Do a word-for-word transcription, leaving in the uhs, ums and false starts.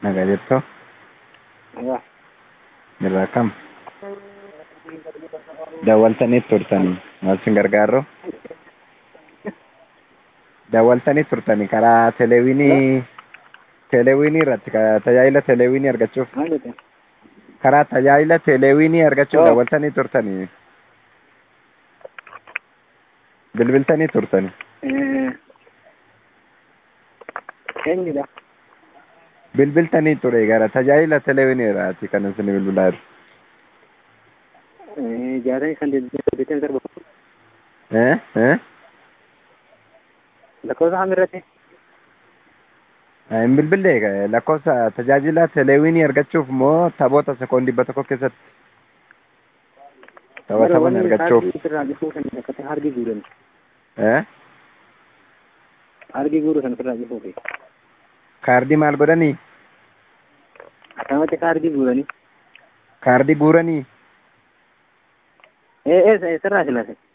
Nagaa jirtu? Nagaa. Irraa kam? Dawwaltanii turtanii maal sin gargaaru? Dawwaltanii turtanii karaa teleewinii teleewinii irratti tajaajila teleewinii argachuuf Maal jedhe? karaa tajaajila teleewinii argachuuf Oh. dawwaltanii turtanii bilbiltanii turtanii. Eh, eenyudha? Bilbiltanii ture gara tajaajila teleewinii irraati kan isin bilbilaa jiru. Eh, jaatamii saddeetamii torba. Eh? Eh? Lakkoofsa kam irratti? Hin bilbilee lakkoofsa tajaajila teleewinii argachuuf moo taphoota sekoondii dhibba tokko keessatti taphataman argachuuf? Hargi irraa jifuu kan akkatti hargi guuran. Eh? Hargi guuru kan irraa jifuu fi. Kaardii maal godhanii? Akkamatti hargi guuranii? Kaardii guuranii? Eh, eh, sirraa silase.